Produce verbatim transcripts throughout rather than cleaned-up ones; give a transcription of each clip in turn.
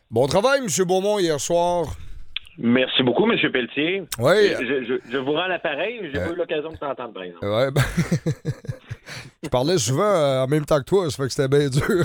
Bon travail, M. Beaumont, hier soir. Merci beaucoup, M. Pelletier. Oui. Je, je, je vous rends l'appareil, j'ai euh, pas eu l'occasion de t'entendre, par exemple. Oui, ben... je parlais souvent euh, en même temps que toi, ça fait que c'était bien dur.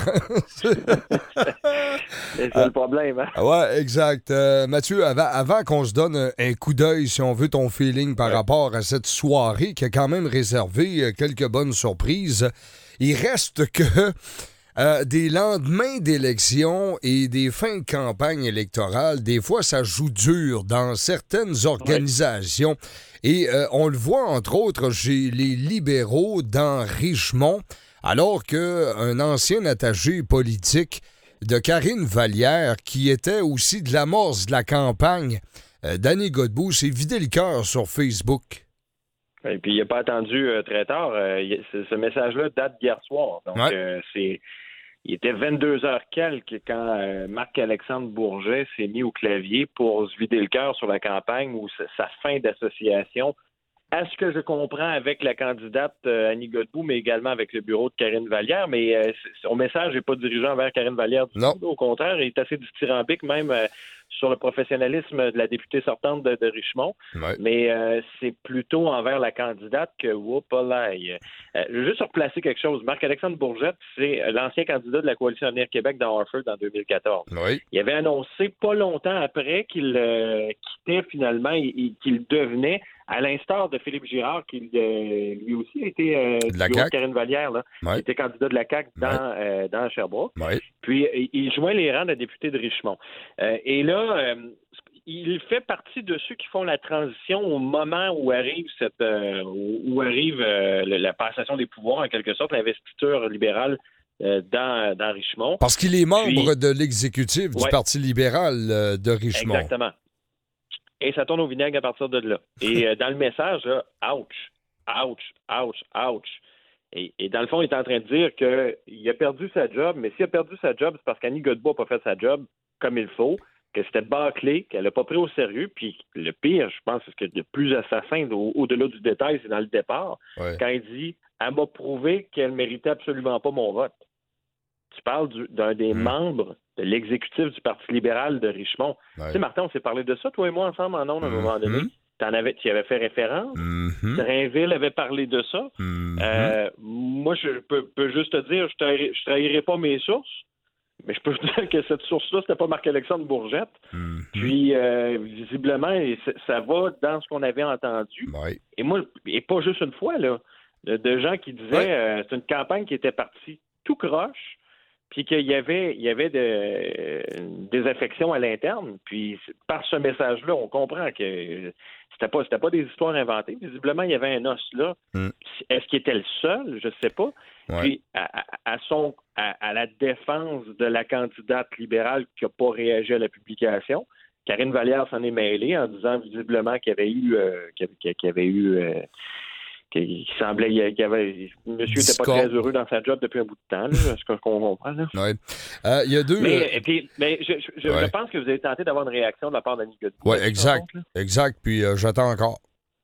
C'est euh, le problème, hein? Oui, exact. Euh, Mathieu, avant, avant qu'on se donne un coup d'œil, si on veut, ton feeling par ouais. rapport à cette soirée qui a quand même réservé quelques bonnes surprises, il reste que... Euh, des lendemains d'élections et des fins de campagne électorale, des fois, ça joue dur dans certaines organisations. Ouais. Et euh, on le voit, entre autres, chez les libéraux dans Richmond, alors qu'un ancien attaché politique de Karine Vallière, qui était aussi de l'amorce de la campagne euh, d'Annie Godbout, s'est vidé le cœur sur Facebook. Et puis, il n'a pas attendu euh, très tard. Euh, ce, ce message-là date d'hier soir. Donc, ouais. euh, c'est... Il était vingt-deux heures quelques quand euh, Marc-Alexandre Bourget s'est mis au clavier pour se vider le cœur sur la campagne ou sa, sa fin d'association. À ce que je comprends avec la candidate euh, Annie Godbout, mais également avec le bureau de Karine Vallière. Mais euh, son message n'est pas dirigé envers Karine Vallière du non. tout. Au contraire, il est assez dithyrambique même euh, sur le professionnalisme de la députée sortante de, de Richmond. Ouais. Mais euh, c'est plutôt envers la candidate que whoop-a-lay. Euh, je veux juste replacer quelque chose. Marc-Alexandre Bourget, c'est l'ancien candidat de la Coalition Avenir Québec dans Harford en deux mille quatorze. Oui. Il avait annoncé pas longtemps après qu'il euh, quittait finalement et, et qu'il devenait, à l'instar de Philippe Girard, qui euh, lui aussi a été euh, de la du bureau de Karine Vallière, là, ouais. qui était candidat de la C A Q dans, ouais. euh, dans Sherbrooke. Ouais. Puis, il joint les rangs de député de Richmond. Euh, et là, euh, il fait partie de ceux qui font la transition au moment où arrive cette euh, où arrive euh, la passation des pouvoirs, en quelque sorte, l'investiture libérale euh, dans, dans Richmond. Parce qu'il est membre Puis, de l'exécutif du ouais. Parti libéral euh, de Richmond. Exactement. Et ça tourne au vinaigre à partir de là. Et euh, dans le message, là, ouch, ouch, ouch, ouch. Et, et dans le fond, il est en train de dire qu'il a perdu sa job, mais s'il a perdu sa job, c'est parce qu'Annie Godbout n'a pas fait sa job comme il faut, que c'était bâclé, qu'elle n'a pas pris au sérieux. Puis le pire, je pense, c'est que le plus assassin, au- au-delà du détail, c'est dans le départ, ouais. quand il dit « Elle m'a prouvé qu'elle méritait absolument pas mon vote ». Tu parles du, d'un des mmh. membres de l'exécutif du Parti libéral de Richmond. Ouais. Tu sais, Martin, on s'est parlé de ça, toi et moi, ensemble, en ondes, à un moment donné. Mmh. T'en avais, tu y avais fait référence. Mmh. Drainville avait parlé de ça. Mmh. Euh, moi, je peux, peux juste te dire, je ne trahirai pas mes sources, mais je peux te dire que cette source-là, c'était pas Marc-Alexandre Bourget. Mmh. Puis, euh, visiblement, ça va dans ce qu'on avait entendu. Ouais. Et moi, et pas juste une fois, là, de, de gens qui disaient ouais. euh, c'est une campagne qui était partie tout croche, puis qu'il y avait, il y avait de, euh, des affections à l'interne. Puis, par ce message-là, on comprend que c'était pas, c'était pas des histoires inventées. Visiblement, il y avait un os là. Mm. Est-ce qu'il était le seul? Je ne sais pas. Ouais. Puis, à, à, son, à, à la défense de la candidate libérale qui n'a pas réagi à la publication, Karine Vallière s'en est mêlée en disant visiblement qu'il y avait eu... Euh, qu'il y avait eu euh, qu'il semblait qu'il y avait... Monsieur n'était pas très heureux dans sa job depuis un bout de temps, là, ce qu'on comprend. Là. Oui. Euh, il y a deux... Mais, euh... puis, mais je, je, ouais. je pense que vous avez tenté d'avoir une réaction de la part d'Annie Godbout. Oui, exact. Compte, exact. Puis euh, j'attends encore.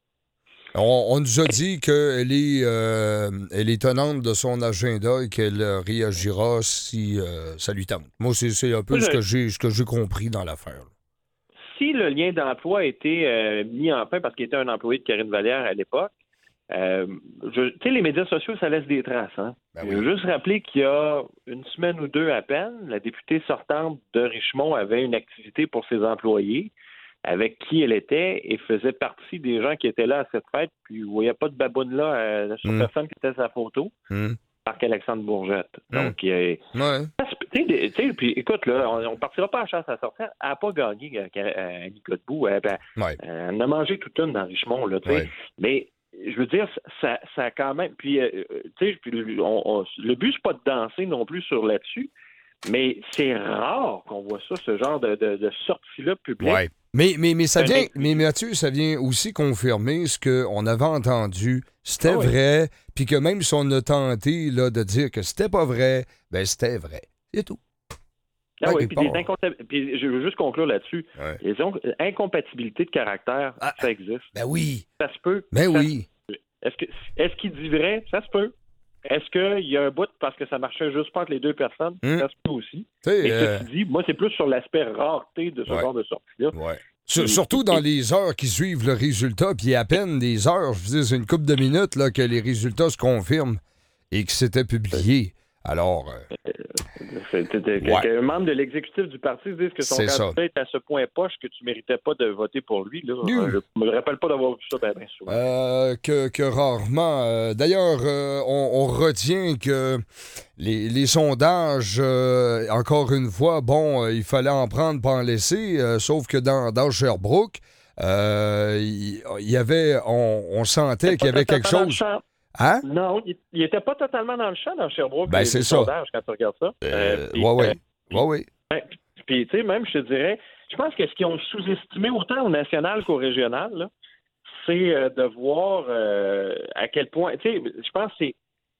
On, on nous a dit qu'elle est, euh, elle est tenante de son agenda et qu'elle réagira si euh, ça lui tente. Moi, c'est, c'est un peu oui, ce, que j'ai, ce que j'ai compris dans l'affaire. Si le lien d'emploi a été euh, mis en fin parce qu'il était un employé de Karine Vallière à l'époque, Euh, tu sais, les médias sociaux, ça laisse des traces. Hein? Ben oui. Je veux juste rappeler qu'il y a une semaine ou deux à peine, la députée sortante de Richmond avait une activité pour ses employés avec qui elle était et faisait partie des gens qui étaient là à cette fête. Puis, vous voyez pas de baboune là euh, sur mm. personne qui était sa photo. Mm. Marc-Alexandre Bourget. Mm. Donc, euh, ouais. tu sais, puis écoute, là, on, on partira pas à la chasse à sortir. Elle n'a pas gagné euh, Annie Godbout. Elle, ben, ouais. elle en a mangé toute une dans Richmond. Là, ouais. Mais je veux dire, ça, ça a quand même... Puis, euh, tu sais, on, on, le but, c'est pas de danser non plus sur là-dessus, mais c'est rare qu'on voit ça, ce genre de, de, de sortie-là publique. Ouais. Mais, mais, mais ça vient, mais Mathieu, ça vient aussi confirmer ce qu'on avait entendu. C'était ah oui. vrai, puis que même si on a tenté là, de dire que c'était pas vrai, ben c'était vrai. C'est tout. Ah oui, puis, des incompati- puis je veux juste conclure là-dessus. Ouais. Les incompatibilités de caractère, ah, ça existe. Ben oui. Ça se peut. Ben ça oui. Se... Est-ce, que... Est-ce qu'il dit vrai? Ça se peut. est-ce qu'il y a un bout parce que ça marchait juste pas entre les deux personnes? Hum. Ça se peut aussi. T'sais, Mais euh, ceci dit, moi, c'est plus sur l'aspect rareté de ce Ouais. genre de sortie-là. Ouais. Sur- Surtout dans les heures qui suivent le résultat, puis à peine des heures, je veux dire, c'est une couple de minutes là, que les résultats se confirment et que c'était publié. Alors, euh, C'est- c'est- c'est- Ouais. Qu'un membre de l'exécutif du parti dise que son C'est ça. candidat est à ce point poche que tu méritais pas de voter pour lui. Là. Non. Je me rappelle pas d'avoir vu ça bien, bien souvent. euh, que, que rarement. euh, D'ailleurs, euh, on, on retient que les, les sondages, euh, encore une fois, bon, euh, il fallait en prendre, pas en laisser, euh, sauf que dans, dans Sherbrooke, euh, il il y, avait, on, on sentait qu'il y avait quelque Dans le chose. champ. Hein? Non, il il était pas totalement dans le champ dans Sherbrooke. Ben, les- c'est les ça. sondages, quand tu regardes ça. Euh, Euh, puis, ouais, ouais. euh, Ouais, ouais. ben, Puis, tu sais, même, je te dirais, je pense que ce qu'ils ont sous-estimé autant au national qu'au régional, là, c'est euh, de voir euh, à quel point, tu sais, je pense que c'est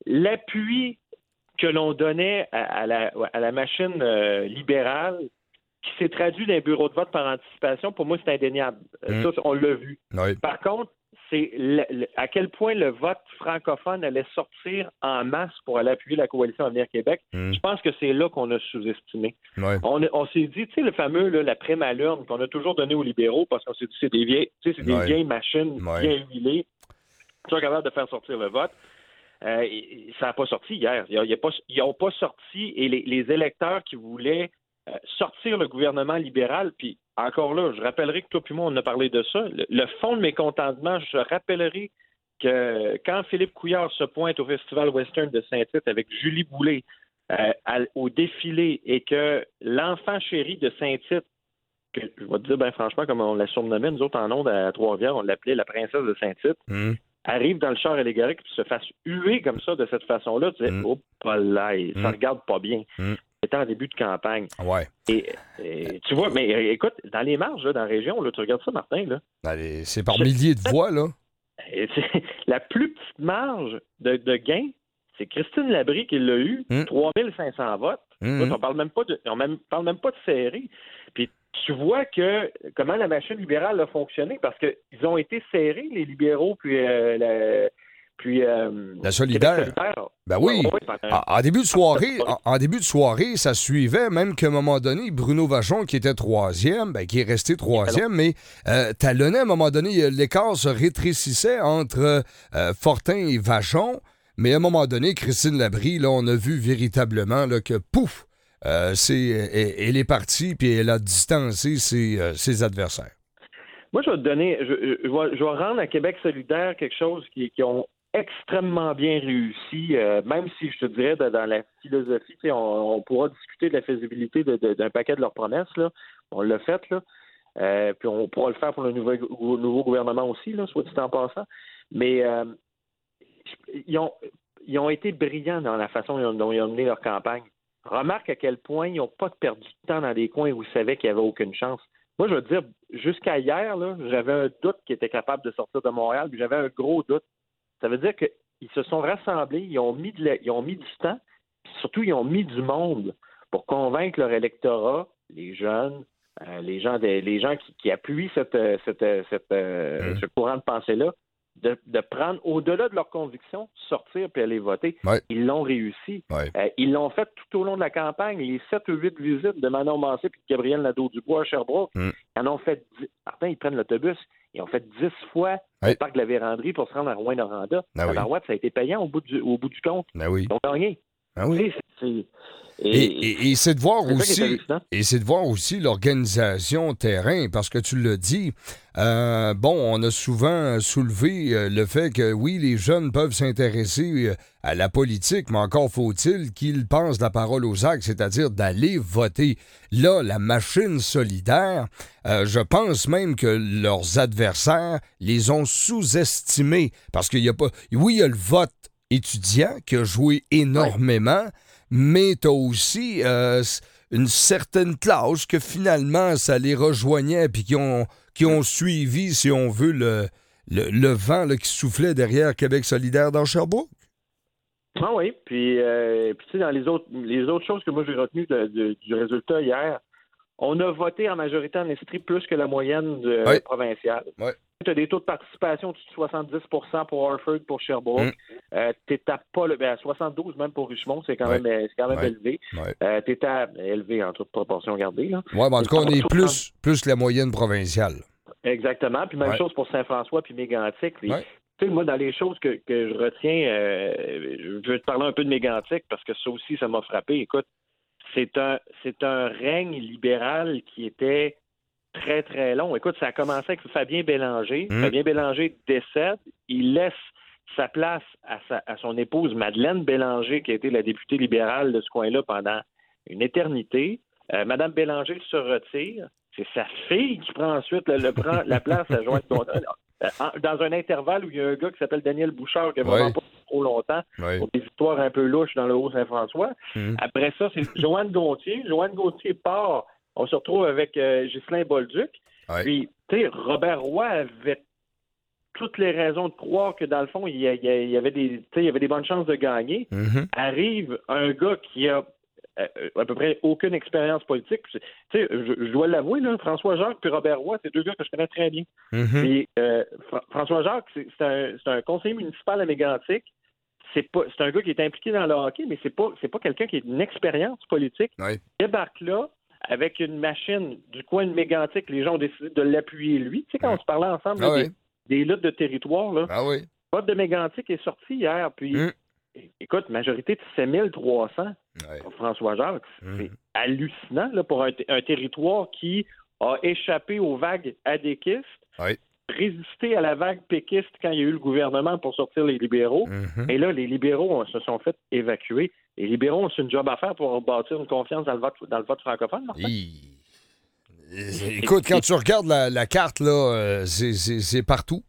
l'appui que l'on donnait à, à la, à la machine euh, libérale qui s'est traduit dans les bureaux de vote par anticipation. Pour moi, c'est indéniable. Euh, Mm. Ça, on l'a vu. Ouais. Par contre, c'est le- le- à quel point le vote francophone allait sortir en masse pour aller appuyer la coalition Avenir Québec. Mm. Je pense que c'est là qu'on a sous-estimé. Ouais. On, a- on s'est dit, tu sais, le fameux, là, la prime à l'urne qu'on a toujours donné aux libéraux parce qu'on s'est dit, c'est des vieilles, tu sais, c'est des Ouais. vieilles machines Ouais. bien huilées qui sont capables de faire sortir le vote. Euh, et- et ça n'a pas sorti hier. Il y a- il y a pas- ils n'ont pas sorti et les, les électeurs qui voulaient euh, sortir le gouvernement libéral, puis encore là, je rappellerai que toi puis moi, on a parlé de ça. Le, le fond de mécontentement, je rappellerai que quand Philippe Couillard se pointe au Festival Western de Saint-Tite avec Julie Boulay euh, à- au défilé et que l'enfant chéri de Saint-Tite, que je vais te dire bien franchement, comme on la surnommait, nous autres en ondes à Trois-Rivières, on l'appelait la princesse de Saint-Tite, Mm. arrive dans le char allégorique et se fasse huer comme ça, de cette façon-là, tu dis, Mm. oh, pas là, ça Mm. regarde pas bien. Mm. C'était en début de campagne. Ouais. Et, et tu vois, mais euh, écoute, dans les marges, là, dans la région, là, tu regardes ça, Martin, là, Allez, c'est par milliers de voix, là. et c'est- la plus petite marge de, de gain, c'est Christine Labrie qui l'a eu, Mm. trois mille cinq cents votes. Mm. Écoute, on parle même pas de, on même, parle même pas de serré. Puis tu vois que comment la machine libérale a fonctionné parce qu'ils ont été serrés, les libéraux, puis euh, la, puis euh, La solidaire. Québec solidaire. Ben oui. Ouais, ouais, pendant- En, en début de soirée, en, en début de soirée, ça suivait, même qu'à un moment donné, Bruno Vachon, qui était troisième, ben, qui est resté troisième, mais euh, talonnait à un moment donné, euh, l'écart se rétrécissait entre euh, Fortin et Vachon, mais à un moment donné, Christine Labrie, là, on a vu véritablement là, que pouf, euh, c'est, elle, elle est partie, puis elle a distancé ses, euh, ses adversaires. Moi, je vais te donner, je, je- je vais, je vais rendre à Québec solidaire quelque chose qui, qui ont extrêmement bien réussi, euh, même si je te dirais de- dans la philosophie, tu sais, on, on pourra discuter de la faisabilité de- de- d'un paquet de leurs promesses, là. On l'a fait, là. Euh, puis on pourra le faire pour le nouveau, nouveau gouvernement aussi, là, soit dit en passant. Mais euh, ils, ont, ils ont été brillants dans la façon dont ils ont mené leur campagne. Remarque à quel point ils n'ont pas perdu de temps dans des coins où ils savaient qu'il n'y avait aucune chance. Moi, je veux dire, jusqu'à hier, là, j'avais un doute qu'ils étaient capables de sortir de Montréal, puis j'avais un gros doute. Ça veut dire qu'ils se sont rassemblés, ils ont mis, de la- ils ont mis du temps, puis surtout, ils ont mis du monde pour convaincre leur électorat, les jeunes, euh, les gens, des- les gens qui, qui appuient cette, euh, cette, euh, cette, euh, Mmh. ce courant de pensée-là, de, de prendre, au-delà de leurs convictions, sortir puis aller voter. Ouais. Ils l'ont réussi. Ouais. Euh, ils l'ont fait tout au long de la campagne. Les sept ou huit visites de Manon Massé et de Gabriel Nadeau-Dubois à Sherbrooke, Mm. ils en ont fait dix. Martin, ils prennent l'autobus. Ils ont fait dix fois Ouais. le parc de la Vérandrie pour se rendre à Rouyn-Noranda. Ah oui. À Barouette, ça a été payant au bout du, au bout du compte. Ben oui. Ils ont gagné. Ben oui. Tu sais, c'est- c'est- Et, et- et c'est de voir c'est ça qui est aussi, hallucinant. et c'est de voir aussi l'organisation terrain, parce que tu le dis, euh, bon, on a souvent soulevé euh, le fait que oui, les jeunes peuvent s'intéresser euh, à la politique, mais encore faut-il qu'ils pensent la parole aux actes, c'est-à-dire d'aller voter. Là, la machine solidaire, euh, je pense même que leurs adversaires les ont sous-estimés, parce qu'il y a pas, oui, il y a le vote étudiant qui a joué énormément, mais tu as aussi euh, une certaine classe que finalement, ça les rejoignait puis qui ont, qui ont suivi, si on veut, le, le, le vent là, qui soufflait derrière Québec solidaire dans Sherbrooke. Ah oui, puis, euh, puis tu sais, dans les autres, les autres choses que moi j'ai retenues de- de- du résultat hier, on a voté en majorité en Estrie plus que la moyenne de- Oui. provinciale. Oui. tu as des taux de participation de soixante-dix pour cent pour Harford, pour Sherbrooke. Mm. Euh, tu n'es pas le, ben, à soixante-douze même pour Richmond, c'est quand ouais. même, c'est quand même ouais. élevé. Ouais. Euh, tu es à élevé en toute proportion gardée. Oui, mais en tout cas, on est plus, plus la moyenne provinciale. Exactement. Puis même ouais. chose pour Saint-François puis Mégantic. Les, ouais. Tu sais, moi, dans les choses que, que je retiens, euh, je veux te parler un peu de Mégantic parce que ça aussi, ça m'a frappé. Écoute, c'est un, c'est un règne libéral qui était très, très long. Écoute, ça a commencé avec Fabien Bélanger. Mmh. Fabien Bélanger décède. Il laisse sa place à, sa, à son épouse Madeleine Bélanger, qui a été la députée libérale de ce coin-là pendant une éternité. Euh, Madame Bélanger se retire. C'est sa fille qui prend ensuite le, le, prend la place à Joanne Gontier. Dans un intervalle où il y a un gars qui s'appelle Daniel Bouchard qui n'a vraiment oui. pas trop longtemps oui. pour des histoires un peu louches dans le Haut-Saint-François. Mmh. Après ça, c'est Joanne Gontier. Joanne Gontier part. On se retrouve avec euh, Ghislain Bolduc. Oui. Puis, tu sais, Robert Roy avait toutes les raisons de croire que, dans le fond, il y, a, il y avait des, il y avait des bonnes chances de gagner. Mmh. Arrive un gars qui a euh, à peu près aucune expérience politique. Tu sais, je, je dois l'avouer, là, François Jacques et Robert Roy, c'est deux gars que je connais très bien. Mmh. Et euh, Fra- François Jacques, c'est, c'est, un, c'est un conseiller municipal à Mégantic. C'est pas, c'est un gars qui est impliqué dans le hockey, mais c'est pas, c'est pas quelqu'un qui a une expérience politique. Oui. Il débarque là avec une machine du coin de Mégantic. Les gens ont décidé de l'appuyer lui. Tu sais, quand mmh. on se parlait ensemble ah là, oui. des, des luttes de territoire, là, ah oui. le vote de Mégantic est sorti hier, puis mmh. écoute, majorité de sept mille trois cents ouais. pour François Jacques. Mmh. C'est hallucinant là, pour un, t- un territoire qui a échappé aux vagues adéquistes, ouais. résisté à la vague péquiste quand il y a eu le gouvernement pour sortir les libéraux. Mmh. Et là, les libéraux se sont fait évacuer. Les libéraux ont une job à faire pour bâtir une confiance dans le vote, dans le vote francophone. I... Écoute, quand tu regardes la, la carte, là, euh, c'est, c'est, c'est partout.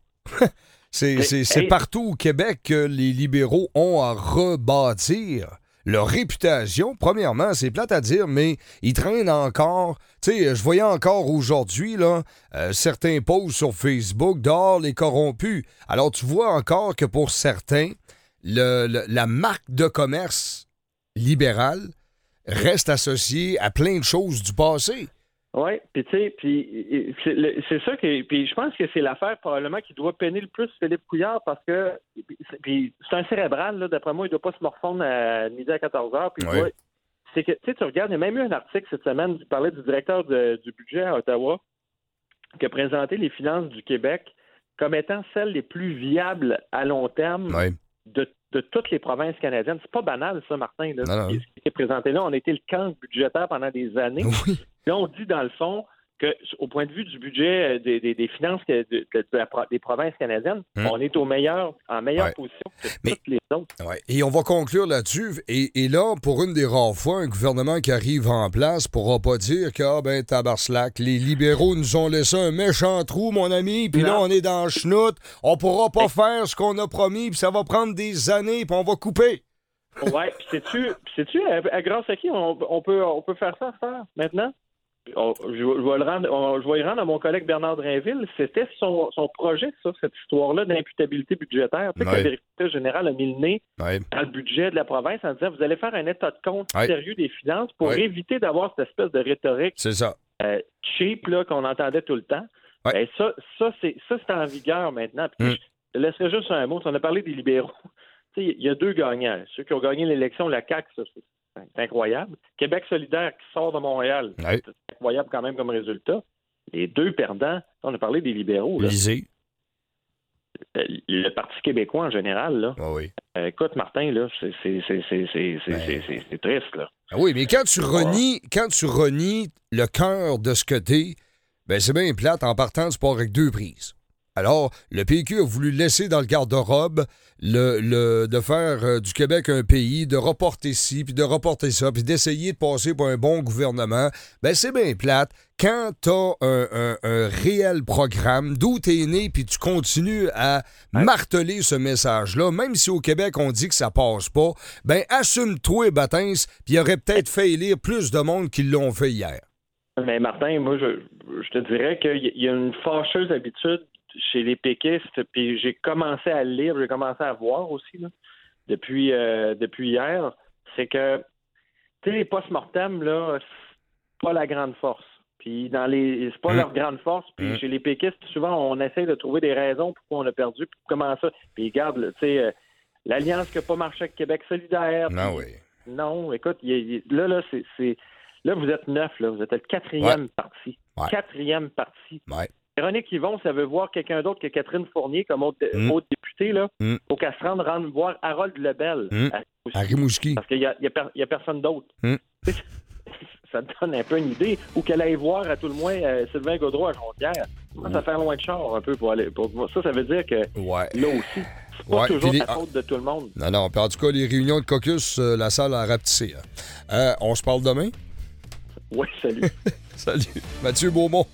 c'est, c'est, c'est hey. partout au Québec que les libéraux ont à rebâtir leur réputation. Premièrement, c'est plate à dire, mais ils traînent encore. Tu sais, je voyais encore aujourd'hui, là, euh, certains posts sur Facebook, dehors les corrompus. Alors, tu vois encore que pour certains, le, le, la marque de commerce libérale reste associée à plein de choses du passé. Oui, puis tu sais, puis c'est, c'est ça que, puis je pense que c'est l'affaire probablement qui doit peiner le plus Philippe Couillard parce que, puis c'est un cérébral, là, d'après moi, il doit pas se morfondre à midi à quatorze heures, puis oui. doit, c'est que, tu sais, tu regardes, il y a même eu un article cette semaine qui parlait du directeur de, du budget à Ottawa qui a présenté les finances du Québec comme étant celles les plus viables à long terme oui. de de toutes les provinces canadiennes. C'est pas banal, ça, Martin. Là. Non, non. Ce qui est présenté là, on a été le camp budgétaire pendant des années. Oui. Là, on dit, dans le fond, qu'au point de vue du budget des, des, des finances de, de, de la, des provinces canadiennes, hum. on est au meilleur, en meilleure ouais. position que Mais, toutes les autres. Ouais. Et on va conclure là-dessus. Et, et là, pour une des rares fois, un gouvernement qui arrive en place ne pourra pas dire que, ah ben, tabarslac, les libéraux nous ont laissé un méchant trou, mon ami, puis là, on est dans le chenoute. On pourra pas Mais... faire ce qu'on a promis, puis ça va prendre des années, puis on va couper. Oui, puis sais-tu, sais-tu à, à grâce à qui on, on, peut, on peut faire ça, faire maintenant? On, je, je, vais le rendre, on, je vais y rendre à mon collègue Bernard Drainville. C'était son, son projet, ça, cette histoire-là d'imputabilité budgétaire. Tu sais, ouais. que la directrice générale a mis le nez ouais. dans le budget de la province en disant vous allez faire un état de compte ouais. sérieux des finances pour ouais. éviter d'avoir cette espèce de rhétorique c'est ça. Euh, cheap là, qu'on entendait tout le temps. Ouais. Et ça, ça, c'est, ça, c'est en vigueur maintenant. Puis mm. Je te laisserai juste un mot. On a parlé des libéraux. Il y a deux gagnants. Ceux qui ont gagné l'élection, la C A Q, ça, c'est c'est incroyable. Québec solidaire qui sort de Montréal, oui. c'est incroyable quand même comme résultat. Les deux perdants, on a parlé des libéraux. Lisez. Le Parti québécois en général, là. Oh oui. Euh, écoute, Martin, là, c'est, c'est, c'est, c'est, c'est, ben... c'est, c'est, c'est triste, là. Ah oui, mais quand tu renies, quand tu renies le cœur de ce que t'es, ben c'est bien plate en partant, tu pars avec deux prises. Alors, le P Q a voulu laisser dans le garde-robe le, le, de faire euh, du Québec un pays, de reporter ci, puis de reporter ça, puis d'essayer de passer pour un bon gouvernement. Ben c'est bien plate. Quand t'as un, un, un réel programme, d'où t'es né, puis tu continues à hein? marteler ce message-là, même si au Québec on dit que ça passe pas, ben assume-toi, Batins, puis il y aurait peut-être fait élire plus de monde qui l'ont fait hier. Mais Martin, moi, je, je te dirais qu'il y a une fâcheuse habitude chez les péquistes, puis j'ai commencé à lire, j'ai commencé à voir aussi, là, depuis, euh, depuis hier, c'est que, tu sais, les post-mortem, là, c'est pas la grande force. Puis dans les, c'est pas mm. leur grande force. Puis mm. chez les péquistes, souvent, on essaie de trouver des raisons pourquoi on a perdu, puis comment ça. Puis regarde, tu sais, euh, l'alliance qui n'a pas marché avec Québec solidaire. Non, puis, oui. Non, écoute, y a, y a, là, là, c'est, c'est, là, vous êtes neuf, là, vous êtes le quatrième ouais. parti. Ouais. Quatrième parti. Ouais. Véronique Yvon, ça veut voir quelqu'un d'autre que Catherine Fournier comme autre, mm. autre députée, là. Mm. Faut qu'elle se rende, rende voir Harold Lebel. Mm. À Rimouski. Parce qu'il n'y a, y a, per, y a personne d'autre. Mm. Ça te donne un peu une idée. Ou qu'elle aille voir, à tout le moins, euh, Sylvain Gaudreau à Jonquière. Moi, ça fait loin de char un peu pour aller. Pour... Ça, ça veut dire que ouais. là aussi, c'est pas ouais. toujours les... la faute de tout le monde. Non, non. Puis en tout cas, les réunions de caucus, euh, la salle a rapetissé. Hein. Euh, on se parle demain? Oui, salut. Salut. Mathieu Beaumont.